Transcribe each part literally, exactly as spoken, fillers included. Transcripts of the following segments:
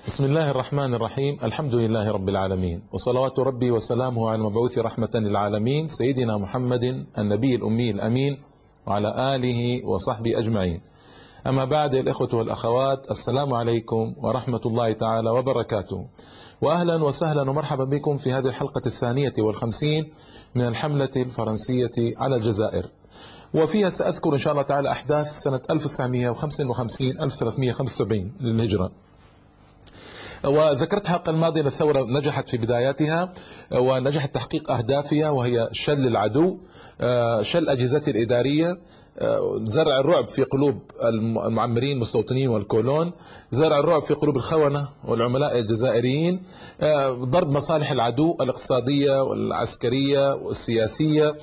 بسم الله الرحمن الرحيم. الحمد لله رب العالمين، وصلوات ربي وسلامه على المبعوث رحمة للعالمين سيدنا محمد النبي الأمي الأمين وعلى آله وصحبه أجمعين. أما بعد، الإخوة والأخوات، السلام عليكم ورحمة الله تعالى وبركاته، وأهلا وسهلا ومرحبا بكم في هذه الحلقة الثانية والخمسين من الحملة الفرنسية على الجزائر، وفيها سأذكر إن شاء الله تعالى أحداث سنة ألف وتسعمئة وخمسة وخمسين ألف وثلاثمئة وخمسة وسبعين للهجرة. وذكرت الحلقة الماضية أن الثورة نجحت في بداياتها ونجحت تحقيق أهدافها، وهي شل العدو، شل أجهزته الإدارية، زرع الرعب في قلوب المعمرين المستوطنين والكولون، زرع الرعب في قلوب الخونة والعملاء الجزائريين، ضرب مصالح العدو الاقتصادية والعسكرية والسياسية.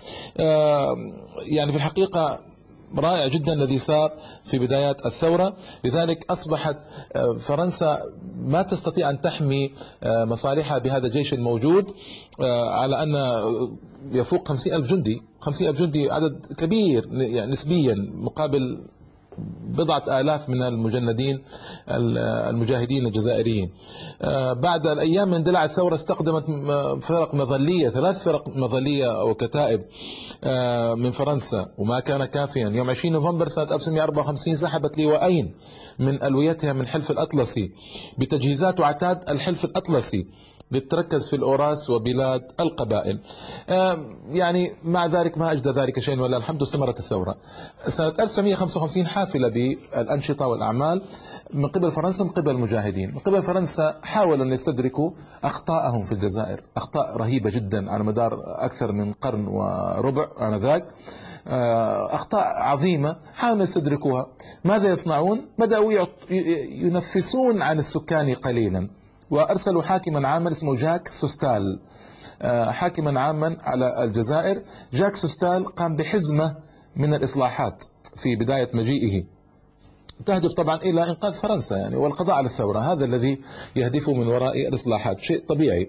يعني في الحقيقة رائع جدا الذي صار في بدايات الثورة. لذلك أصبحت فرنسا ما تستطيع أن تحمي مصالحها بهذا الجيش الموجود، على أن يفوق خمسين ألف جندي. خمسين ألف جندي عدد كبير يعني نسبيا مقابل بضعة آلاف من المجندين المجاهدين الجزائريين. بعد الأيام من اندلاع الثورة استخدمت فرق مظلية، ثلاث فرق مظلية أو كتائب من فرنسا، وما كان كافيا. يوم عشرين نوفمبر سنة ألف وتسعمئة وأربعة وخمسين سحبت لواءين من ألويتها من الحلف الأطلسي بتجهيزات وعتاد الحلف الأطلسي لتركز في الأوراس وبلاد القبائل. يعني مع ذلك ما أجدى ذلك شيء، ولا الحمد استمرت الثورة. سنة ألف وتسعمئة وخمسة وخمسين حافلة بالأنشطة والأعمال من قبل فرنسا، من قبل المجاهدين. من قبل فرنسا حاولوا أن يستدركوا أخطاءهم في الجزائر، أخطاء رهيبة جدا على مدار أكثر من قرن وربع آنذاك، أخطاء عظيمة حاولوا يستدركوها. ماذا يصنعون؟ بدأوا ينفسون عن السكان قليلا، وأرسلوا حاكما عاما اسمه جاك سوستال، حاكما عاما على الجزائر. جاك سوستال قام بحزمة من الإصلاحات في بداية مجيئه، تهدف طبعا إلى إنقاذ فرنسا يعني والقضاء على الثورة. هذا الذي يهدفه من وراء الإصلاحات، شيء طبيعي.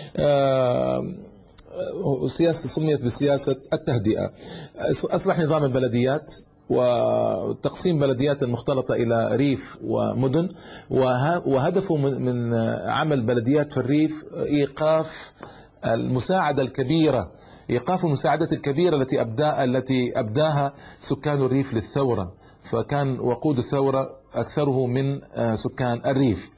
سياسة سميت بسياسة التهدئة. أصلح نظام البلديات وتقسيم بلديات المختلطة إلى ريف ومدن، وهدفه من عمل بلديات في الريف إيقاف المساعدة الكبيرة، إيقاف المساعدة الكبيرة التي أبدأ التي أبداها سكان الريف للثورة. فكان وقود الثورة أكثره من سكان الريف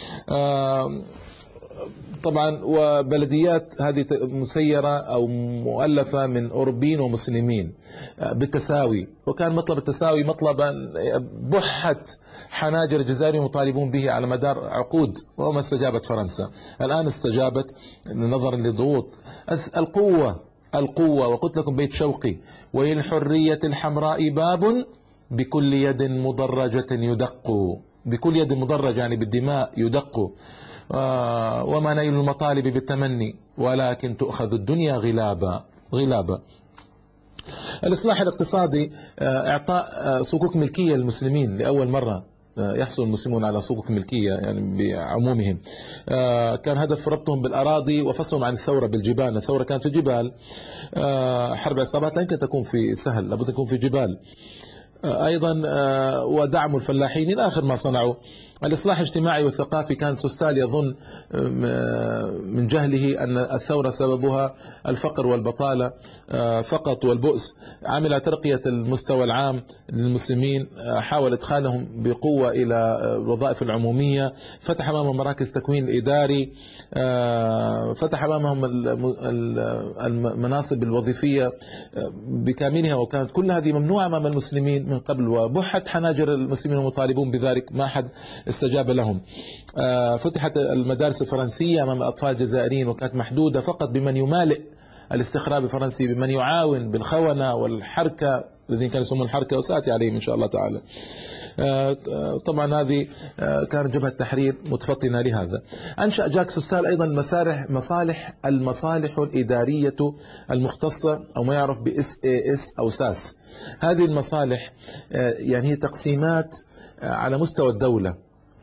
طبعا. وبلديات هذه مسيرة أو مؤلفة من أوروبيين ومسلمين بالتساوي، وكان مطلب التساوي مطلبا بحت حناجر الجزائريين مطالبون به على مدار عقود، وما استجابت فرنسا. الآن استجابت نظرا لضغوط القوة القوة وقلت لكم بيت شوقي: وللحرية الحمراء باب بكل يد مدرجة يدق. بكل يد مدرجة يعني بالدماء يدق. وما نيل المطالب بالتمني ولكن تؤخذ الدنيا غلابا غلابا. الإصلاح الاقتصادي، إعطاء صكوك ملكية للمسلمين لأول مرة يحصل المسلمون على صكوك ملكية يعني بعمومهم. كان هدف ربطهم بالأراضي وفصلهم عن الثورة بالجبال. الثورة كانت في جبال، حرب عصابات لا يمكن تكون في سهل، لابد تكون في جبال. أيضا ودعم الفلاحين إلى آخر ما صنعوا. الإصلاح الاجتماعي والثقافي، كان سوستال يظن من جهله أن الثورة سببها الفقر والبطالة فقط والبؤس. عمل ترقية المستوى العام للمسلمين، حاول إدخالهم بقوة إلى الوظائف العمومية، فتح أمامهم مراكز تكوين إداري، فتح أمامهم المناصب الوظيفية بكاملها، وكانت كل هذه ممنوعة أمام المسلمين من قبل، وبحت حناجر المسلمين المطالبون بذلك، ما حد استجاب لهم. فتحت المدارس الفرنسية أمام الأطفال الجزائريين، وكانت محدودة فقط بمن يمالئ الاستخراب الفرنسي، بمن يعاون بالخونة والحركة الذين كانوا يسمون الحركة، وسأتي عليهم إن شاء الله تعالى. طبعا هذه كانت جبهة تحرير متفطنة لهذا. أنشأ جاك سوستال أيضا مسارح مصالح المصالح الإدارية المختصة، أو ما يعرف ب إس إيه إس أو ساس. هذه المصالح يعني هي تقسيمات على مستوى الدولة،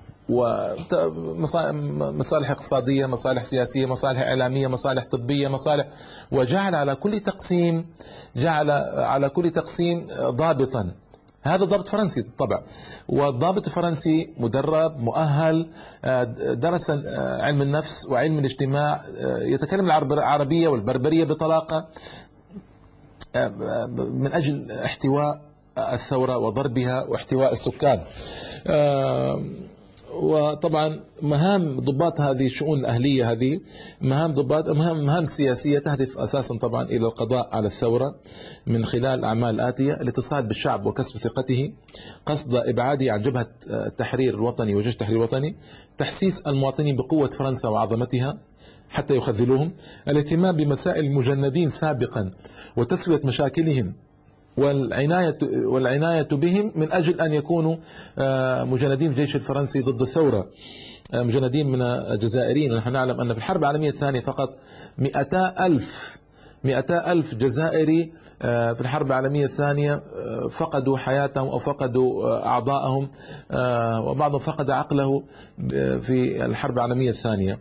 ومصالح اقتصادية، مصالح سياسية، مصالح إعلامية، مصالح طبية، مصالح، وجعل على كل تقسيم جعل على كل تقسيم ضابطا هذا ضابط فرنسي بالطبع، والضابط الفرنسي مدرب مؤهل، درس علم النفس وعلم الاجتماع، يتكلم العربية والبربرية بطلاقة من أجل احتواء الثورة وضربها واحتواء السكان. وطبعا مهام ضباط هذه الشؤون الأهلية، هذه مهام ضباط مهام مهام سياسية تهدف أساسا طبعا إلى القضاء على الثورة من خلال أعمال آتية: الاتصال بالشعب وكسب ثقته، قصد إبعاده عن جبهة التحرير الوطني وجيش التحرير الوطني، تحسيس المواطنين بقوة فرنسا وعظمتها حتى يخذلوهم، الاهتمام بمسائل المجندين سابقا وتسوية مشاكلهم والعناية والعناية بهم من أجل أن يكونوا مجندين في الجيش الفرنسي ضد الثورة، مجندين من الجزائريين. ونحن نعلم أن في الحرب العالمية الثانية فقط مئتا ألف مئتا ألف جزائري في الحرب العالمية الثانية فقدوا حياتهم أو فقدوا أعضائهم، وبعضهم فقد عقله في الحرب العالمية الثانية.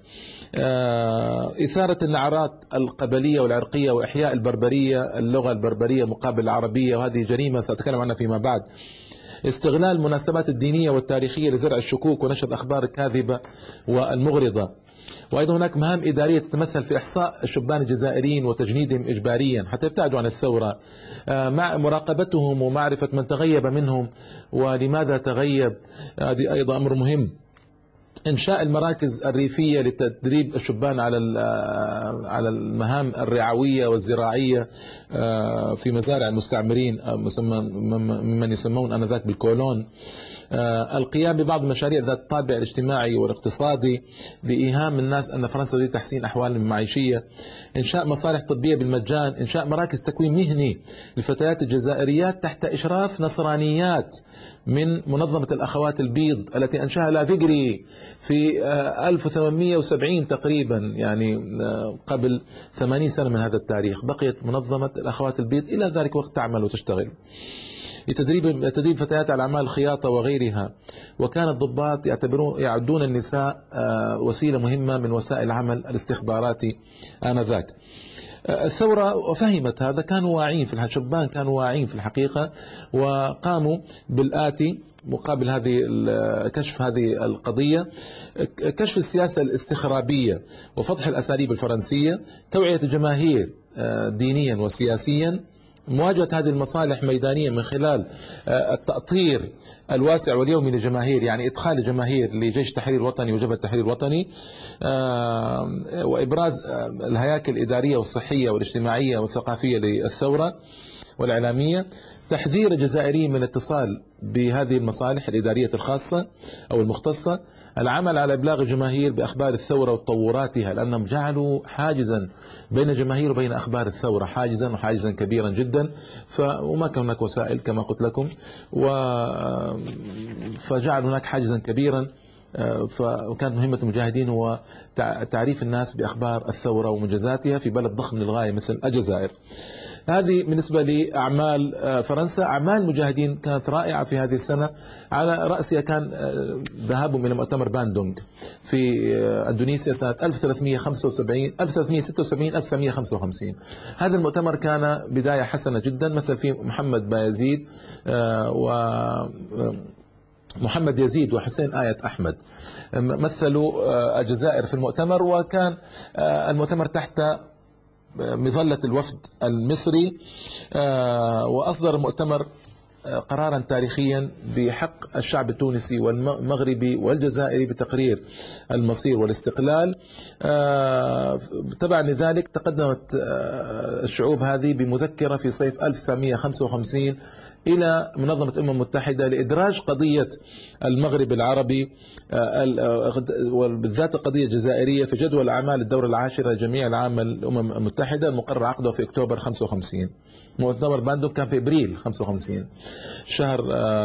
إثارة النعرات القبلية والعرقية وإحياء البربرية، اللغة البربرية مقابل العربية، وهذه جريمة سأتكلم عنها فيما بعد. استغلال المناسبات الدينية والتاريخية لزرع الشكوك ونشر الأخبار الكاذبة والمغرضة. وأيضا هناك مهام إدارية تتمثل في إحصاء الشبان الجزائريين وتجنيدهم إجباريا حتى يبتعدوا عن الثورة، مع مراقبتهم ومعرفة من تغيب منهم ولماذا تغيب، هذه أيضا أمر مهم. إنشاء المراكز الريفية لتدريب الشبان على على المهام الرعوية والزراعية في مزارع المستعمرين ممن يسمون آنذاك بالكولون. القيام ببعض المشاريع ذات الطابع الاجتماعي والاقتصادي لإيهام الناس أن فرنسا تريد تحسين أحوالهم المعيشية. إنشاء مصالح طبية بالمجان. إنشاء مراكز تكوين مهني للفتيات الجزائريات تحت إشراف نصرانيات من منظمة الأخوات البيض التي أنشأها لافيغري في ألف وثمانمئة وسبعين تقريبا، يعني قبل ثمانين سنة من هذا التاريخ. بقيت منظمة الأخوات البيض إلى ذلك وقت تعمل وتشتغل. لتدريب تدريب فتيات على أعمال الخياطة وغيرها. وكان الضباط يعتبرون يعدون النساء وسيلة مهمة من وسائل العمل الاستخباراتي آنذاك. الثورة فهمت هذا، كانوا واعين في الشبان، كانوا واعين في الحقيقة، وقاموا بالآتي مقابل هذه كشف هذه القضية: كشف السياسة الاستخرابية وفضح الأساليب الفرنسية، توعية الجماهير دينيا وسياسيا، مواجهة هذه المصالح ميدانيا من خلال التأطير الواسع واليومي للجماهير، يعني إدخال الجماهير لجيش التحرير الوطني وجبهة التحرير الوطني، وإبراز الهياكل الإدارية والصحية والاجتماعية والثقافية للثورة والإعلامية. تحذير الجزائريين من الاتصال بهذه المصالح الإدارية الخاصة أو المختصة. العمل على إبلاغ الجماهير بأخبار الثورة وتطوراتها، لأنهم جعلوا حاجزا بين الجماهير وبين أخبار الثورة، حاجزا وحاجزا كبيرا جدا، وما كان هناك وسائل كما قلت لكم، فجعل هناك حاجزا كبيرا. فكانت مهمة المجاهدين هو تعريف الناس بأخبار الثورة ومنجزاتها في بلد ضخم للغاية مثل الجزائر. هذه بالنسبة لأعمال فرنسا. أعمال المجاهدين كانت رائعة في هذه السنة. على رأسها كان ذهابهم إلى مؤتمر باندونغ في أندونيسيا سنة ألف وثلاثمئة وخمسة وسبعين ألف وثلاثمئة وستة وسبعين ألف وتسعمئة وخمسة وخمسين. هذا المؤتمر كان بداية حسنة جدا، مثل فيه محمد بايزيد و محمد يزيد وحسين آية أحمد مثلوا الجزائر في المؤتمر، وكان المؤتمر تحت مظلة الوفد المصري. وأصدر المؤتمر قرارا تاريخيا بحق الشعب التونسي والمغربي والجزائري بتقرير المصير والاستقلال. تبعا لذلك تقدمت الشعوب هذه بمذكرة في صيف ألف وتسعمئة وخمسة وخمسين إلى منظمة الأمم المتحدة لإدراج قضية المغرب العربي وبالذات القضية الجزائرية في جدول أعمال الدورة العاشرة لجميع العام الأمم المتحدة المقرر عقده في أكتوبر خمسة وخمسين. مؤتمر باندونغ كان في إبريل خمسة وخمسين، شهر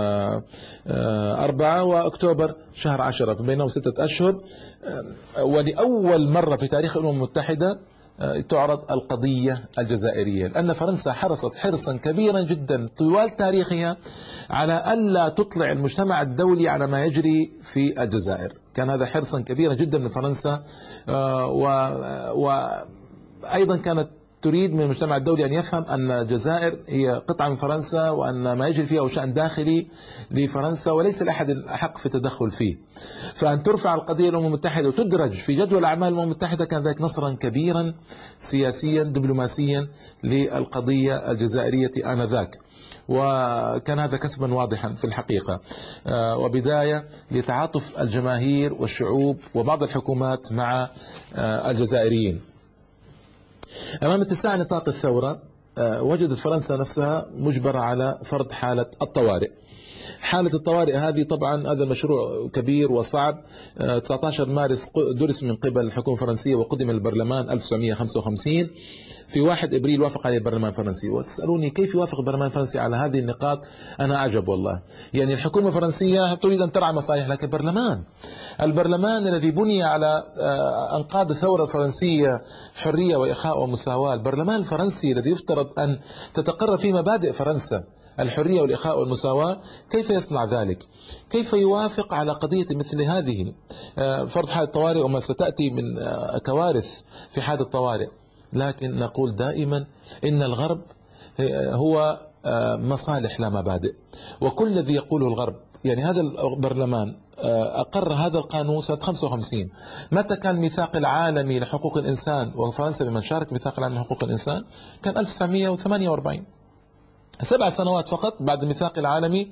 أربعة وأكتوبر شهر عشرة، بينهم ستة أشهر. ولأول مرة في تاريخ الأمم المتحدة تعرض القضية الجزائرية، لأن فرنسا حرصت حرصا كبيرا جدا طوال تاريخها على ألا تطلع المجتمع الدولي على ما يجري في الجزائر. كان هذا حرصا كبيرا جدا من فرنسا. وأيضا كانت تريد من المجتمع الدولي أن يفهم أن الجزائر هي قطعة من فرنسا، وأن ما يجري فيها هو شأن داخلي لفرنسا وليس لأحد الحق في التدخل فيه. فأن ترفع القضية الأمم المتحدة وتدرج في جدول أعمال الأمم المتحدة كان ذلك نصرا كبيرا سياسيا دبلوماسيا للقضية الجزائرية آنذاك، وكان هذا كسبا واضحا في الحقيقة، وبداية لتعاطف الجماهير والشعوب وبعض الحكومات مع الجزائريين. أمام اتساع نطاق الثورة وجدت فرنسا نفسها مجبرة على فرض حالة الطوارئ. حالة الطوارئ هذه طبعا هذا مشروع كبير وصعب. تسعة عشر مارس درس من قبل الحكومة الفرنسية وقدم البرلمان ألف وتسعمئة وخمسة وخمسين. في واحد إبريل وافق عليه البرلمان الفرنسي. وتسألوني كيف يوافق البرلمان الفرنسي على هذه النقاط؟ أنا أعجب والله. يعني الحكومة الفرنسية تريد أن ترعى مصالح، لكن البرلمان البرلمان الذي بني على أنقاض الثورة الفرنسية حرية وإخاء ومساواة، البرلمان الفرنسي الذي يفترض أن تتقرر فيه مبادئ فرنسا الحرية والإخاء والمساواة، كيف يصنع ذلك؟ كيف يوافق على قضية مثل هذه فرض حالة طوارئ وما ستأتي من كوارث في حالة الطوارئ؟ لكن نقول دائما إن الغرب هو مصالح لا مبادئ، وكل الذي يقوله الغرب، يعني هذا البرلمان أقر هذا القانون سنة خمسة وخمسين. متى كان الميثاق العالمي لحقوق الإنسان وفرنسا بمن شارك ميثاق العالمي لحقوق الإنسان؟ كان ألف وتسعمئة وثمانية وأربعين، سبع سنوات فقط بعد الميثاق العالمي،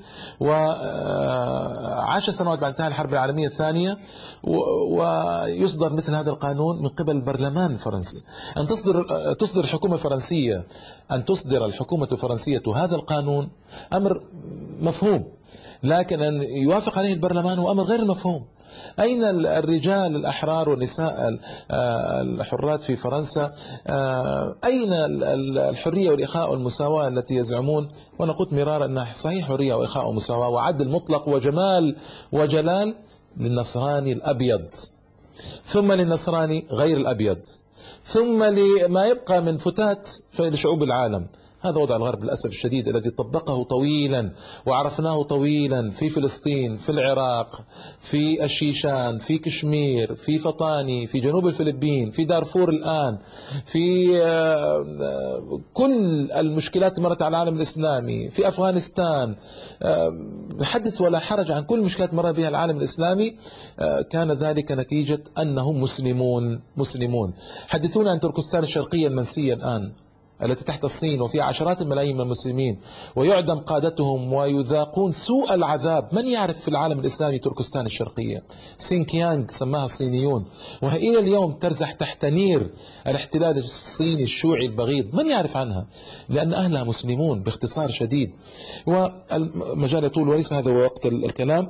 وعشر سنوات بعد انتهاء الحرب العالمية الثانية، ويصدر مثل هذا القانون من قبل البرلمان الفرنسي. أن تصدر تصدر الحكومة الفرنسية أن تصدر الحكومة الفرنسية هذا القانون أمر مفهوم، لكن أن يوافق عليه البرلمان هو أمر غير مفهوم. أين الرجال الأحرار والنساء الحرات في فرنسا؟ أين الحرية والإخاء والمساواة التي يزعمون؟ وأنا قلت مرارا أنها صحيح حرية وإخاء ومساواة وعدل مطلق وجمال وجلال للنصراني الأبيض، ثم للنصراني غير الأبيض، ثم لما يبقى من فتات لشعوب العالم. هذا وضع الغرب للأسف الشديد الذي طبقه طويلا وعرفناه طويلا في فلسطين، في العراق، في الشيشان، في كشمير، في فطاني، في جنوب الفلبين، في دارفور الآن، في كل المشكلات مرت على العالم الإسلامي، في أفغانستان. حدث ولا حرج عن كل المشكلات مر بها العالم الإسلامي. كان ذلك نتيجة أنهم مسلمون مسلمون. حدثونا عن تركستان الشرقية المنسية الآن التي تحت الصين وفيها عشرات الملايين من المسلمين، ويعدم قادتهم ويذاقون سوء العذاب. من يعرف في العالم الإسلامي تركستان الشرقية؟ سينكيانغ سماها الصينيون، وهي إلى اليوم ترزح تحت نير الاحتلال الصيني الشيوعي البغيض. من يعرف عنها؟ لأن أهلها مسلمون باختصار شديد. والمجال يطول وليس هذا هو وقت الكلام.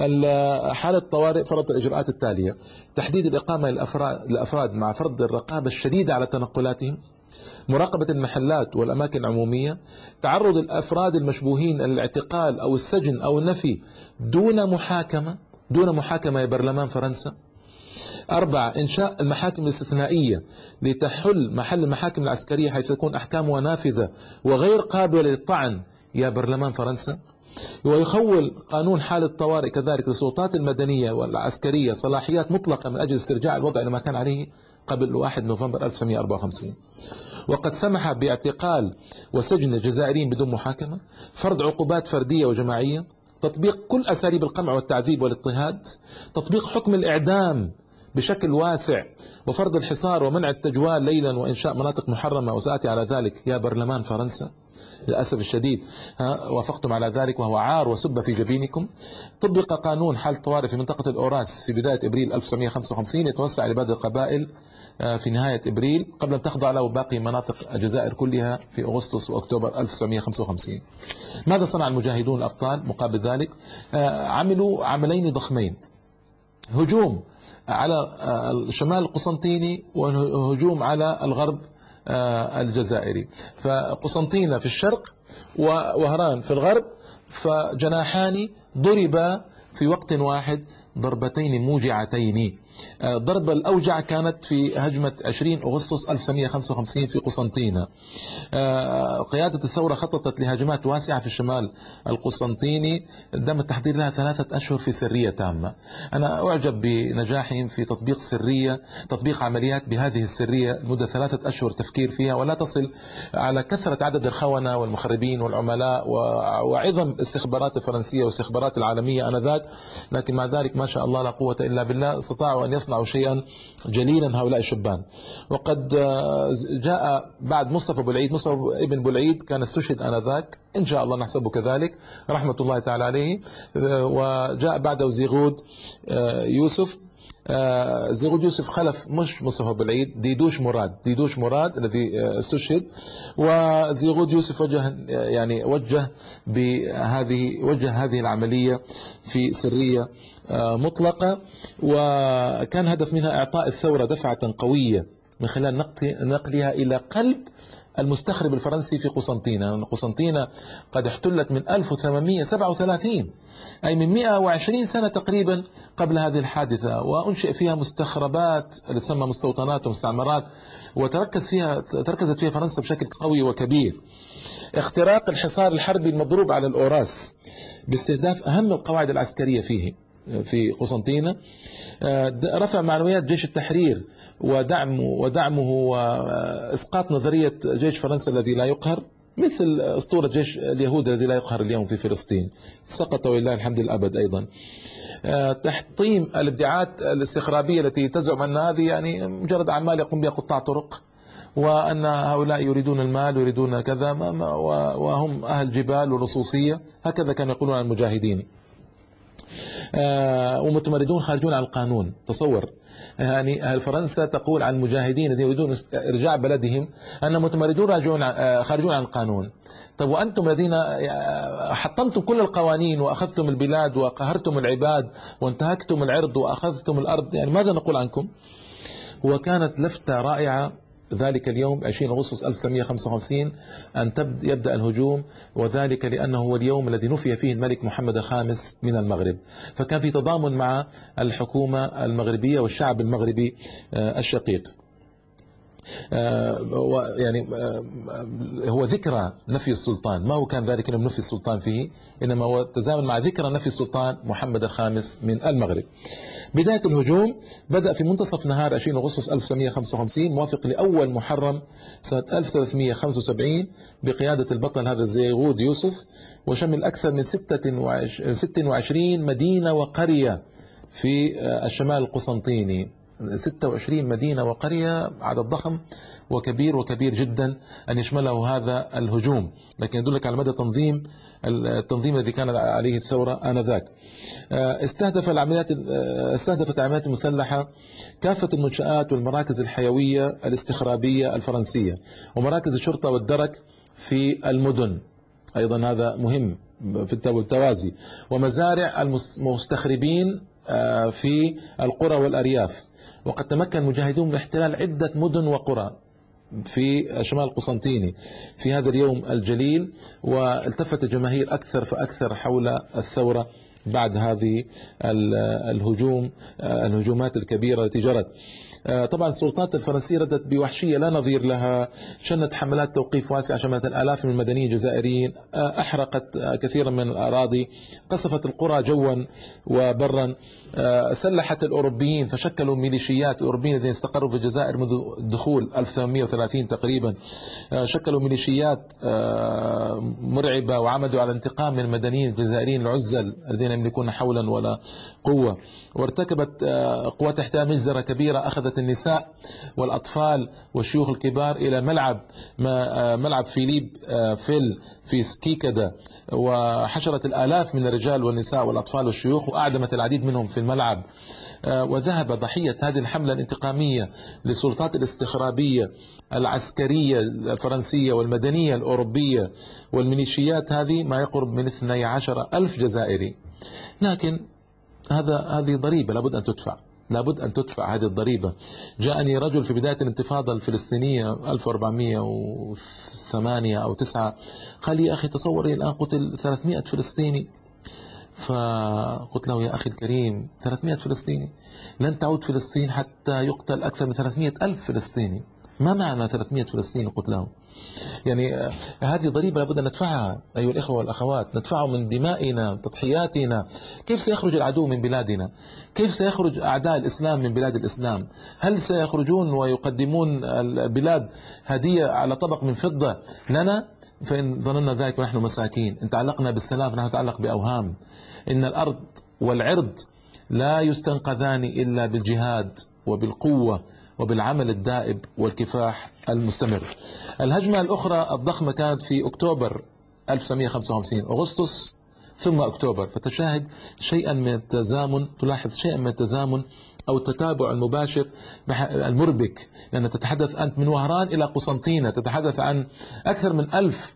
حالة الطوارئ فرضت الإجراءات التالية: تحديد الإقامة للأفراد مع فرض الرقابة الشديدة على تنقلاتهم، مراقبة المحلات والأماكن العمومية، تعرض الأفراد المشبوهين للاعتقال أو السجن أو النفي دون محاكمة دون محاكمة يا برلمان فرنسا. أربعة، إنشاء المحاكم الاستثنائية لتحل محل المحاكم العسكرية حيث تكون أحكامها نافذة وغير قابلة للطعن يا برلمان فرنسا. ويخول قانون حالة الطوارئ كذلك للسلطات المدنية والعسكرية صلاحيات مطلقة من أجل استرجاع الوضع لما كان عليه قبل واحد نوفمبر ألف وتسعمئة وأربعة وخمسين. وقد سمح باعتقال وسجن الجزائريين بدون محاكمة، فرض عقوبات فردية وجماعية، تطبيق كل أساليب القمع والتعذيب والاضطهاد، تطبيق حكم الإعدام بشكل واسع، وفرض الحصار ومنع التجوال ليلا، وإنشاء مناطق محرمة، وسآتي على ذلك يا برلمان فرنسا. للأسف الشديد وافقتم على ذلك وهو عار وسب في جبينكم. طبق قانون حالة طوارئ في منطقة الأوراس في بداية إبريل ألف وتسعمئة وخمسة وخمسين، يتوسع لباقي القبائل في نهاية إبريل قبل أن تخضع له باقي مناطق الجزائر كلها في أغسطس وأكتوبر ألف وتسعمئة وخمسة وخمسين. ماذا صنع المجاهدون الأبطال مقابل ذلك؟ عملوا عملين ضخمين: هجوم على الشمال القسنطيني وهجوم على الغرب الجزائري. فقسنطينة في الشرق ووهران في الغرب، فجناحان ضربا في وقت واحد ضربتين موجعتين. الضربة الأوجع كانت في هجمة عشرين أغسطس ألف وتسعمئة وخمسة وخمسين في قسنطينة. قيادة الثورة خططت لهجمات واسعة في الشمال القسنطيني، تم التحضير لها ثلاثة أشهر في سرية تامة. أنا أعجب بنجاحهم في تطبيق سرية تطبيق عمليات بهذه السرية لمدة ثلاثة أشهر تفكير فيها، ولا تصل على كثرة عدد الخونة والمخربين والعملاء وعظم الاستخبارات الفرنسية والاستخبارات العالمية آنذاك، لكن مع ذلك ما شاء الله لا قوة إلا بالله استطاعوا أن يصنعوا شيئا جليلا هؤلاء الشبان. وقد جاء بعد مصطفى بولعيد، مصطفى ابن بولعيد كان استشهد آنذاك، إن شاء الله نحسبه كذلك رحمة الله تعالى عليه. وجاء بعده زيغود يوسف. زيغود يوسف خلف مش مصطفى بالعيد، ديدوش مراد ديدوش مراد الذي استشهد. وزيغود يوسف وجه يعني وجه بهذه وجه هذه العملية في سرية مطلقة، وكان هدف منها إعطاء الثورة دفعة قوية من خلال نقلها إلى قلب المستخرب الفرنسي في قسنطينة. قسنطينة قد احتلت من ألف وثمانمئة وسبعة وثلاثين، أي من مئة وعشرين سنة تقريبا قبل هذه الحادثة، وأنشئ فيها مستخربات اللي تسمى مستوطنات ومستعمرات، وتركز فيها تركزت فيها فرنسا بشكل قوي وكبير. اختراق الحصار الحربي المضروب على الأوراس باستهداف أهم القواعد العسكرية فيه في قسنطينة، رفع معنويات جيش التحرير ودعمه ودعمه وإسقاط نظرية جيش فرنسا الذي لا يقهر، مثل أسطورة جيش اليهود الذي لا يقهر اليوم في فلسطين، سقط ولله الحمد الأبد. أيضا تحطيم الادعاءات الاستخرابية التي تزعم أن هذه يعني مجرد أعمال يقوم بها قطاع طرق، وأن هؤلاء يريدون المال ويريدون كذا، وهم أهل جبال ولصوصية، هكذا كانوا يقولون عن المجاهدين. آه ومتمردون خارجون عن القانون. تصور يعني فرنسا تقول عن المجاهدين الذين يريدون إرجاع بلدهم أن متمردون راجعون آه خارجون عن القانون. طب وأنتم الذين حطمتم كل القوانين وأخذتم البلاد وقهرتم العباد وانتهكتم العرض وأخذتم الأرض، يعني ماذا نقول عنكم؟ وكانت لفتة رائعة ذلك اليوم عشرين أغسطس ألف وتسعمئة وخمسة وخمسين أن يبدأ الهجوم، وذلك لأنه هو اليوم الذي نفي فيه الملك محمد الخامس من المغرب، فكان في تضامن مع الحكومة المغربية والشعب المغربي الشقيق. يعني هو ذكرى نفي السلطان، ما هو كان ذلك أنه نفي السلطان فيه، إنما هو تزامن مع ذكرى نفي السلطان محمد الخامس من المغرب. بداية الهجوم بدأ في منتصف نهار عشرين أغسطس ألف وتسعمئة وخمسة وخمسين موافق لأول محرم سنة ألف وثلاثمئة وخمسة وسبعين بقيادة البطل هذا زيغود يوسف، وشمل أكثر من ستة وعشرين مدينة وقرية في الشمال القسنطيني. ستة وعشرين مدينة وقرية، عدد ضخم وكبير وكبير جدا أن يشمله هذا الهجوم، لكن يدلك على مدى تنظيم التنظيم الذي كان عليه الثورة آنذاك. استهدف العمليات استهدفت العمليات المسلحة كافة المنشآت والمراكز الحيوية الاستخرابية الفرنسية ومراكز الشرطة والدرك في المدن، أيضا هذا مهم في التوازي، ومزارع المستخربين في القرى والأرياف. وقد تمكن المجاهدون من احتلال عدة مدن وقرى في شمال القسنطيني في هذا اليوم الجليل، والتفت الجماهير أكثر فأكثر حول الثورة بعد هذه الهجوم الهجومات الكبيرة التي جرت. طبعا السلطات الفرنسية ردت بوحشية لا نظير لها، شنت حملات توقيف واسعة شملت الآلاف من المدنيين الجزائريين، أحرقت كثيرا من الأراضي، قصفت القرى جوا وبرا، سلحت الأوروبيين فشكلوا ميليشيات. الأوروبيين الذين استقروا في الجزائر منذ دخول ألف وثمانمئة وثلاثين تقريبا شكلوا ميليشيات مرعبة وعمدوا على انتقام من المدنيين الجزائريين العزل الذين يملكون حولا ولا قوة. وارتكبت قوات احتلال مجزرة كبيرة، أخذت النساء والأطفال والشيوخ الكبار إلى ملعب ملعب فيليب فيل في سكيكدا، وحشرت الآلاف من الرجال والنساء والأطفال والشيوخ وأعدمت العديد منهم في الملعب. وذهب ضحية هذه الحملة الانتقامية للسلطات الاستخرابية العسكرية الفرنسية والمدنية الأوروبية والميليشيات هذه ما يقرب من اثني عشر ألف جزائري. لكن هذا هذه ضريبة لابد أن تدفع لابد أن تدفع هذه الضريبة. جاءني رجل في بداية الانتفاضة الفلسطينية ألف وأربعمئة وثمانية أو تسعة قال لي: أخي تصوري الآن قتل ثلاثمئة فلسطيني، فقلت له يا أخي الكريم ثلاثمئة فلسطيني، لن تعود فلسطين حتى يقتل أكثر من ثلاثمئة ألف فلسطيني. ما معنى ثلاثمئة فلسطيني؟ قلت له يعني هذه ضريبة لابد أن ندفعها أيها الإخوة والأخوات، ندفعها من دمائنا تضحياتنا. كيف سيخرج العدو من بلادنا؟ كيف سيخرج أعداء الإسلام من بلاد الإسلام؟ هل سيخرجون ويقدمون البلاد هدية على طبق من فضة لنا؟ فإن ظننا ذلك ونحن مساكين. إن تعلقنا بالسلام نحن نتعلق بأوهام. إن الأرض والعرض لا يستنقذان إلا بالجهاد وبالقوة وبالعمل الدائب والكفاح المستمر. الهجمة الأخرى الضخمة كانت في أكتوبر ألف وتسعمئة وخمسة وخمسين، أغسطس ثم أكتوبر، فتشاهد شيئا من التزامن، تلاحظ شيئا من التزامن أو التتابع المباشر المربك، لأن تتحدث أنت من وهران إلى قسنطينة، تتحدث عن أكثر من ألف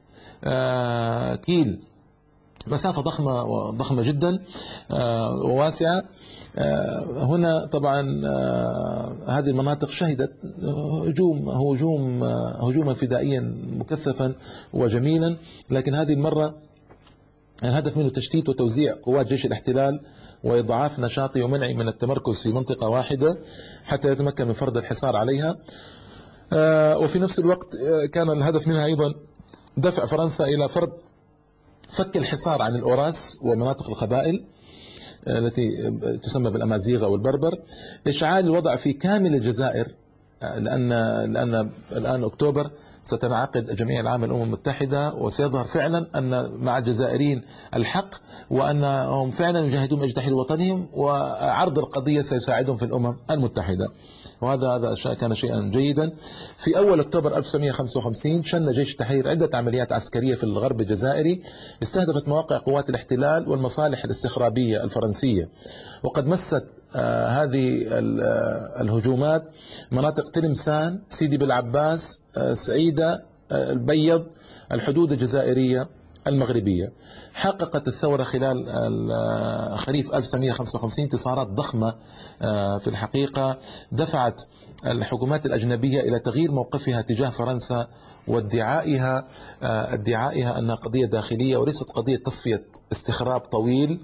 كيل، مسافة ضخمة ضخمة جدا وواسعة. هنا طبعا هذه المناطق شهدت هجوم هجوم هجوما فدائيا مكثفا وجميلا، لكن هذه المرة الهدف منه تشتيت وتوزيع قوات جيش الاحتلال وإضعاف نشاطه ومنعه من التمركز في منطقة واحدة حتى يتمكن من فرض الحصار عليها. وفي نفس الوقت كان الهدف منها أيضا دفع فرنسا إلى فرض فك الحصار عن الأوراس ومناطق القبائل التي تسمى بالأمازيغ أو البربر، إشعال الوضع في كامل الجزائر، لأن لأن الآن أكتوبر ستنعقد جمعية العام للأمم المتحدة، وسيظهر فعلا أن مع الجزائريين الحق، وأنهم فعلا يجاهدون من أجل تحرير وطنهم، وعرض القضية سيساعدهم في الأمم المتحدة. وهذا هذا كان شيئا جيدا. في أول أكتوبر ألف وتسعمئة وخمسة وخمسين شن جيش التحرير عدة عمليات عسكرية في الغرب الجزائري استهدفت مواقع قوات الاحتلال والمصالح الاستخرابية الفرنسية، وقد مست آه هذه آه الهجومات مناطق تلمسان، سيدي بالعباس، آه سعيدة، آه البيض، الحدود الجزائرية المغربية. حققت الثورة خلال خريف ألف وتسعمئة وخمسة وخمسين انتصارات ضخمة في الحقيقة، دفعت الحكومات الأجنبية إلى تغيير موقفها تجاه فرنسا وادعائها ادعائها أنها قضية داخلية وليست قضية تصفية استخراب طويل.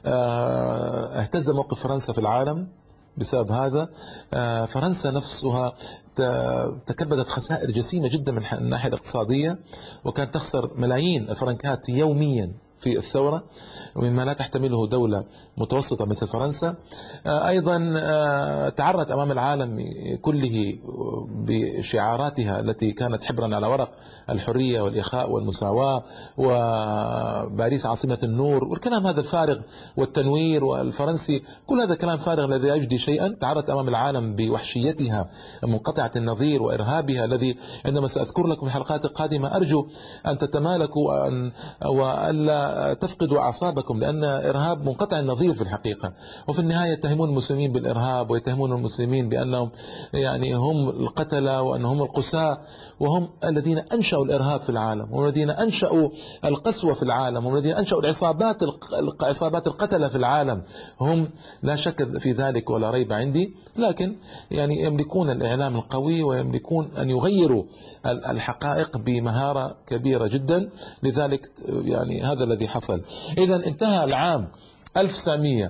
اهتز موقف فرنسا في العالم بسبب هذا. فرنسا نفسها تكبدت خسائر جسيمة جدا من الناحية الاقتصادية، وكانت تخسر ملايين الفرنكات يوميا في الثورة، ومما لا تحتمله دولة متوسطة مثل فرنسا. أيضا تعرت أمام العالم كله بشعاراتها التي كانت حبرا على ورق: الحرية والإخاء والمساواة، وباريس عاصمة النور، والكلام هذا الفارغ، والتنوير والفرنسي، كل هذا كلام فارغ الذي لا يجدي شيئا. تعرت أمام العالم بوحشيتها منقطعة النظير وإرهابها، الذي عندما سأذكر لكم الحلقات القادمة أرجو أن تتمالكوا وأن وألا تفقدوا أعصابكم، لأن إرهاب منقطع النظير في الحقيقة. وفي النهاية يتهمون المسلمين بالإرهاب، ويتهمون المسلمين بأنهم يعني هم القتلة وأنهم القساة، وهم الذين أنشأوا الإرهاب في العالم، وهم الذين أنشأوا القسوة في العالم، وهم الذين أنشأوا العصابات عصابات القتلة في العالم. هم لا شك في ذلك ولا ريب عندي، لكن يعني يملكون الإعلام القوي ويملكون أن يغيروا الحقائق بمهارة كبيرة جدا. لذلك يعني هذا الذي حصل. إذا انتهى العام ألف وتسعمئة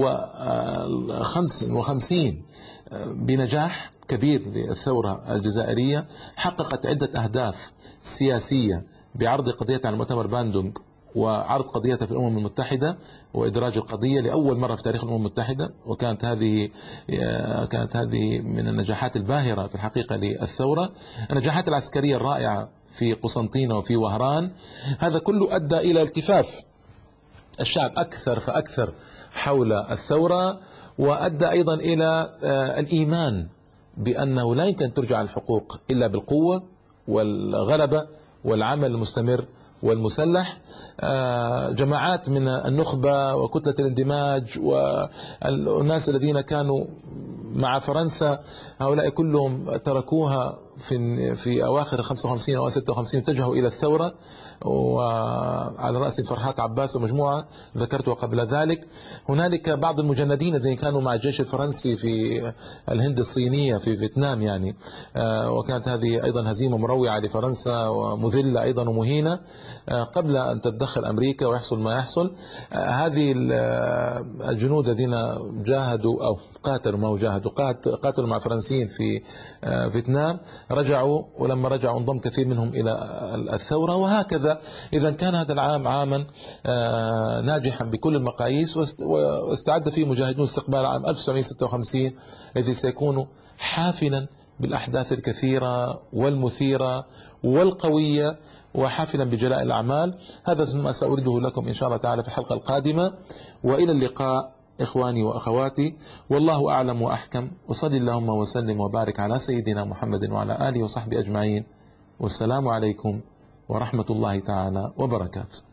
وخمسة وخمسين بنجاح كبير للثورة الجزائرية، حققت عدة أهداف سياسية بعرض قضيتها على مؤتمر باندونغ، وعرض قضيتها في الأمم المتحدة، وإدراج القضية لأول مرة في تاريخ الأمم المتحدة. وكانت هذه كانت هذه من النجاحات الباهرة في الحقيقة للثورة. النجاحات العسكرية الرائعة في قسنطينة وفي وهران، هذا كله أدى إلى التفاف الشعب أكثر فأكثر حول الثورة، وأدى أيضا إلى الإيمان بأنه لا يمكن ترجع الحقوق إلا بالقوة والغلبة والعمل المستمر والمسلح. جماعات من النخبة وكتلة الاندماج والناس الذين كانوا مع فرنسا، هؤلاء كلهم تركوها في في أواخر خمسة وخمسين أو ستة وخمسين اتجهوا إلى الثورة، وعلى رأس فرحات عباس ومجموعة ذكرتها قبل ذلك. هنالك بعض المجندين الذين كانوا مع الجيش الفرنسي في الهند الصينية في فيتنام يعني، وكانت هذه أيضا هزيمة مروعة لفرنسا ومذلة أيضا ومهينة قبل أن تتدخل أمريكا ويحصل ما يحصل. هذه الجنود الذين جاهدوا أو قاتلوا ما جاهدوا قاتلوا مع فرنسيين في فيتنام رجعوا، ولما رجعوا انضم كثير منهم إلى الثورة. وهكذا إذا كان هذا العام عاما ناجحا بكل المقاييس، واستعد فيه مجاهدون استقبال عام ألف وتسعمئة وستة وخمسين الذي سيكون حافلا بالأحداث الكثيرة والمثيرة والقوية، وحافلا بجلاء الأعمال. هذا ما سأريده لكم إن شاء الله تعالى في الحلقة القادمة، وإلى اللقاء إخواني وأخواتي، والله أعلم وأحكم. وصلي اللهم وسلم وبارك على سيدنا محمد وعلى آله وصحبه أجمعين، والسلام عليكم ورحمة الله تعالى وبركاته.